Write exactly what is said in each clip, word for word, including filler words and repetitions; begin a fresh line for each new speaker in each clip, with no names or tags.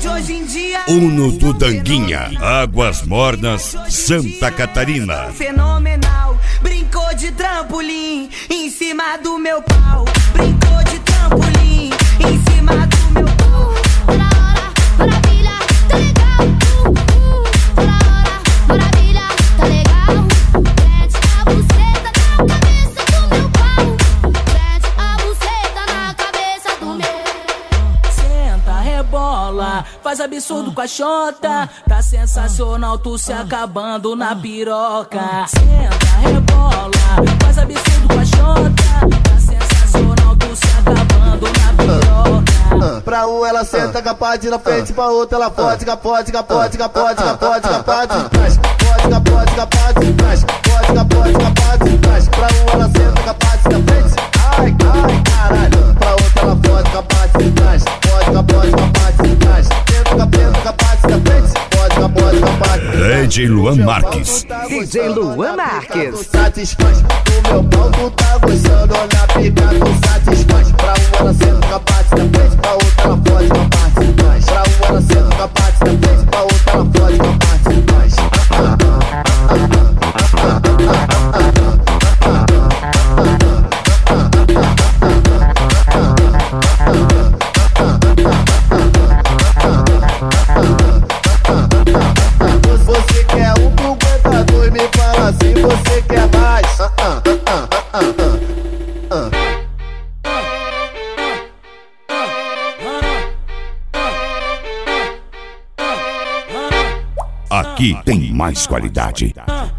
de hoje em dia.
Uno do Danguinha, Águas Mornas, Santa Catarina.
Fenomenal, brincou de trampolim em cima do meu pau. Brincou de trampolim em cima do meu pau.
Toda hora, maravilha, tá legal. Uh, uh, toda hora, maravilha, tá legal. Prende a buceta na cabeça do meu pau. Prende a buceta na cabeça do meu.
Senta, rebola, faz absurdo com a xota. Tá sensacional, tu se acabando na piroca. Senta, rebola, faz absurdo com a xota. Tá sensacional, tu se acabando na piroca.
Pra um ela senta capaz na frente, pra outra ela pode, capote, capote, capote, capote, capote de trás. Pode, capote, capote de trás. Pode, capote, capote de trás. Pra um ela senta capaz na frente. Ai, ai, caralho. Pra outra ela pode, capaz de trás. Pode, capote, capaz de trás. Senta, capeta, capaz na frente. Pode, capote, capaz de trás.
D J Luan Marques.
D J Luan Marques.
Satisfaz, o meu pau tu tá gostando. Na pica tu satisfaz. Pra um ela senta capaz na frente. Pra outra ela pode, capaz de trás. Pra um ela senta capaz na frente. Pra outra ela pode, capaz de trás. Você quer um que aguenta dois, me fala assim, você quer mais.
Aqui tem mais qualidade.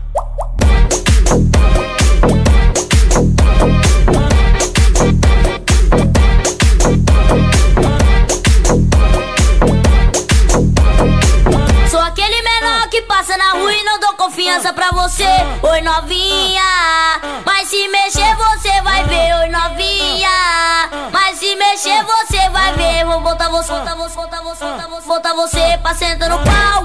Sou aquele menor que passa na rua e não dou confiança pra você. Oi novinha, mas se mexer você vai ver. Oi novinha, mas se mexer você vai ver. Vou botar você, botar você, botar você, botar você, botar você pra sentar no pau.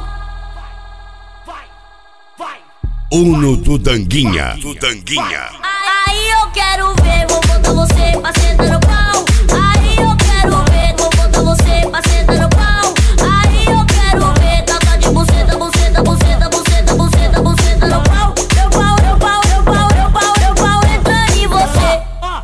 Uno do Danguinha. Do Danguinha.
Aí eu quero ver, vou botar você pra sentar no pau. Aí eu quero ver, vou botar você pra sentar no pau. Aí eu quero ver, tata de buceta, buceta, buceta, buceta, buceta, buceta no pau. Meu pau, meu pau, meu pau, meu pau, meu pau entrando em você.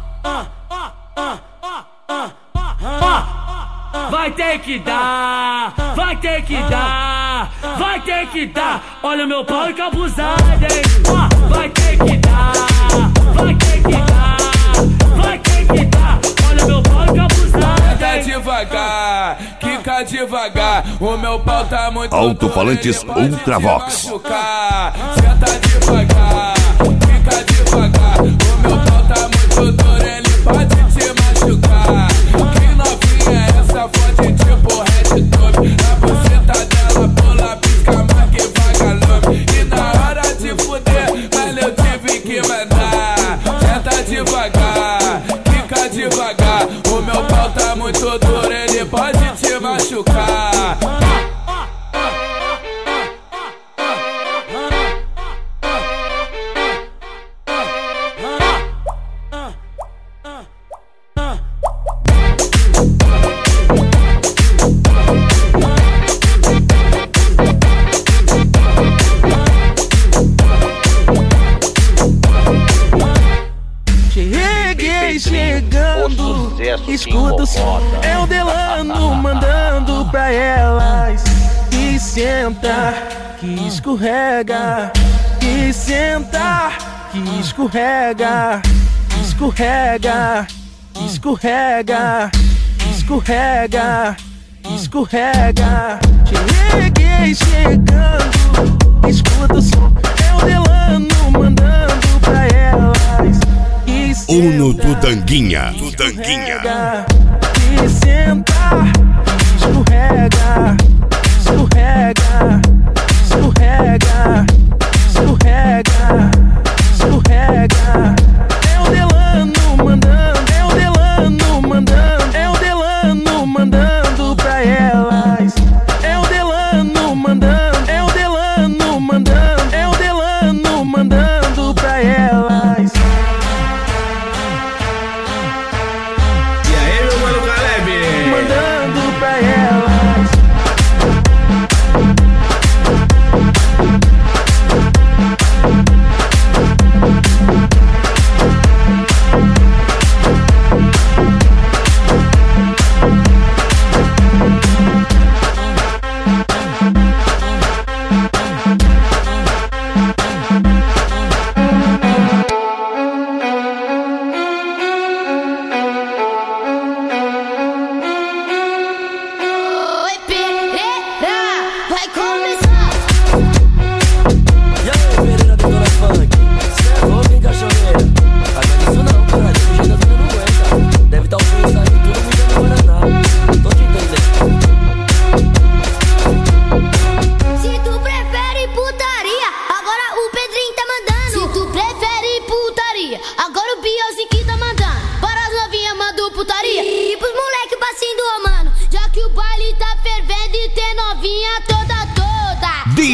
Vai ter que dar, vai ter que dar, vai ter que dar. Olha o meu pau e cabuzada, hein? Vai ter que dar, vai ter que dar, vai ter que dar. Olha o meu pau e cabuzada.
Senta devagar, quica devagar. O meu pau tá muito
Alto-falantes Ultravox.
Senta devagar, quica devagar. O meu pau tá muito duro, ele pode te machucar. Que novinha é essa, fode tipo Red Top. A buceta dela pula, pisca mais que vagalume. E na hora de fuder, mas eu tive que mandar. Senta devagar, quica devagar. O meu pau tá muito duro, ele pode te machucar.
Cheguei chegando, escuta o som. É o Delano mandando pra elas. Que senta, que escorrega. Que senta, que escorrega. Escorrega, escorrega, escorrega, escorrega. Cheguei chegando, escuta o som. É o Delano mandando pra elas.
Uno do Danguinha. Do Danguinha.
Que senta, que escorrega, escorrega, escorrega, escorrega, escorrega. É o Delano mandando, é o Delano mandando, é o Delano mandando pra elas. É o Delano mandando, é o Delano mandando, é o Delano mandando pra elas.
E aí, meu mano Caleb?
Mandando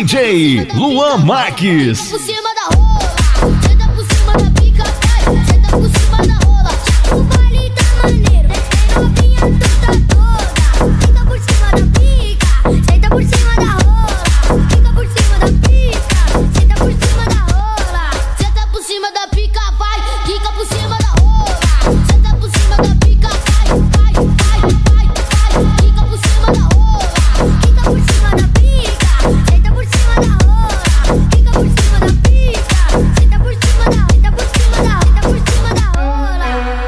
J Luan Marques.
Por cima da rola, senta por cima da pica, vai, senta por cima da rola. O baile tá maneiro, tem novinha toda toda. Fica por cima da pica, senta por cima da rola. Fica por cima da pica, senta por cima da rola. Senta por cima da pica, vai, fica por cima da rola. Senta por cima da pica, vai, vai, vai, vai, vai. Fica por cima da rola, fica por cima da pica, senta por cima da rola. Fica por cima da pica, senta por cima da, senta por cima da, senta por cima da rola.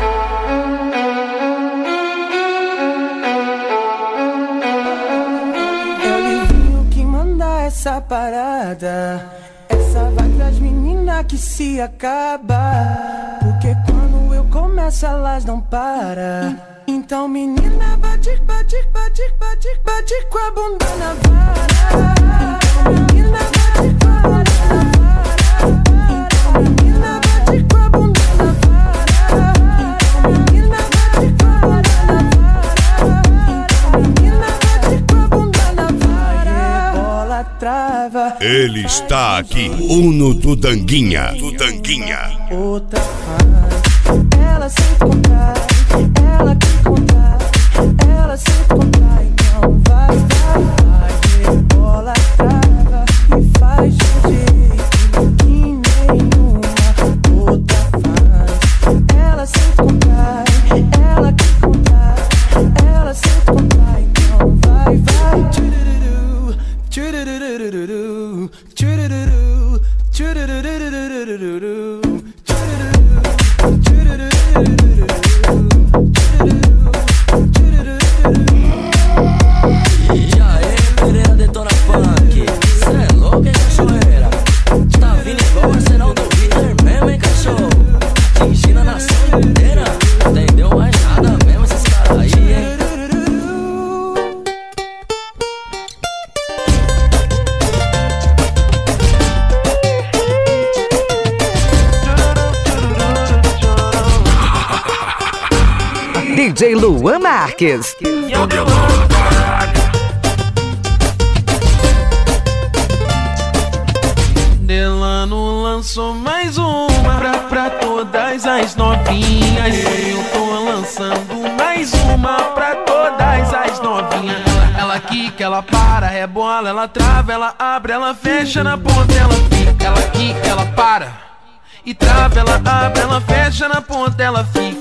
É o Livinho que manda essa parada. Essa vai pras meninas que se acaba. Porque quando eu começo elas não param. Então menina bate, bate, bate, bate, bate com a bunda na vara. Então menina bate com a bunda na vara. Então menina bate com a bunda na vara. Então menina bate com a bunda na vara. Então menina bate com a bunda na vara. Bola trava.
Ele está aqui, Uno do Danguinha, do Danguinha.
Outra faz, ela sem contar, ela que contar, ela sem contar, então vai, vai, vai, bola trava e faz de um jeito que nenhuma outra faz. Ela sem contar, ela que contar, ela sem contar, então vai, vai, tchurururu, tchurururu, tchurururu, tchurururu.
D J Luan Marques.
Delano lançou mais uma pra, pra todas as novinhas. Eu tô lançando mais uma pra todas as novinhas. Ela, ela quica, ela para, rebola, ela trava, ela abre, ela fecha na ponta, ela fica. Ela quica, ela para e trava, ela abre, ela fecha na ponta, ela fica.